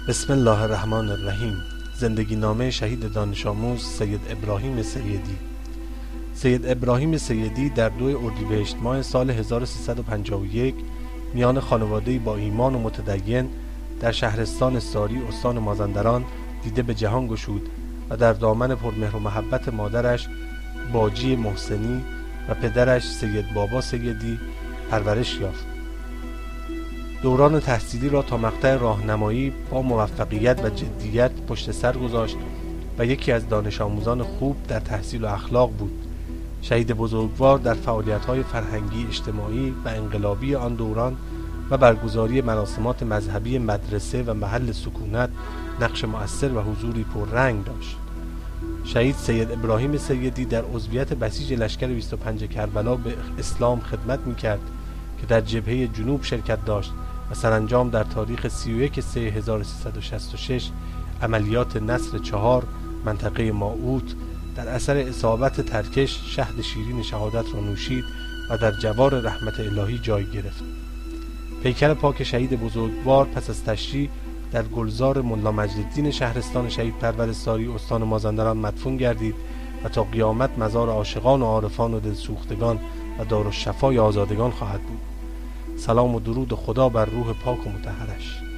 بسم الله الرحمن الرحیم. زندگی نامه شهید دانش آموز سید ابراهیم سیدی. سید ابراهیم سیدی در 2 اردیبهشت ماه سال 1351 میان خانواده‌ای با ایمان و متدین در شهرستان ساری استان مازندران دیده به جهان گشود و در دامن پرمهر و محبت مادرش باجی محسنی و پدرش سید بابا سیدی پرورش یافت. دوران تحصیلی را تا مقطع راهنمایی با موفقیت و جدیت پشت سر گذاشت و یکی از دانش آموزان خوب در تحصیل و اخلاق بود. شهید بزرگوار در فعالیت‌های فرهنگی، اجتماعی و انقلابی آن دوران و برگزاری مراسمات مذهبی مدرسه و محل سکونت نقش مؤثر و حضوری پررنگ داشت. شهید سید ابراهیم سیدی در عضویت بسیج لشکر 25 کربلا به اسلام خدمت می‌کرد که در جبهه جنوب شرکت داشت و سرانجام در تاریخ 31/3/1366 عملیات نصر 4 منطقه ماعوت در اثر اصابت ترکش شهد شیرین شهادت را نوشید و در جوار رحمت الهی جای گرفت. پیکر پاک شهید بزرگوار پس از تشییع در گلزار ملا مجدالدین شهرستان شهید پرور ساری استان مازندران مدفون گردید و تا قیامت مزار عاشقان و عارفان و دلسوختگان و دارالشفای آزادگان خواهد بود. سلام و درود خدا بر روح پاک و مطهرش.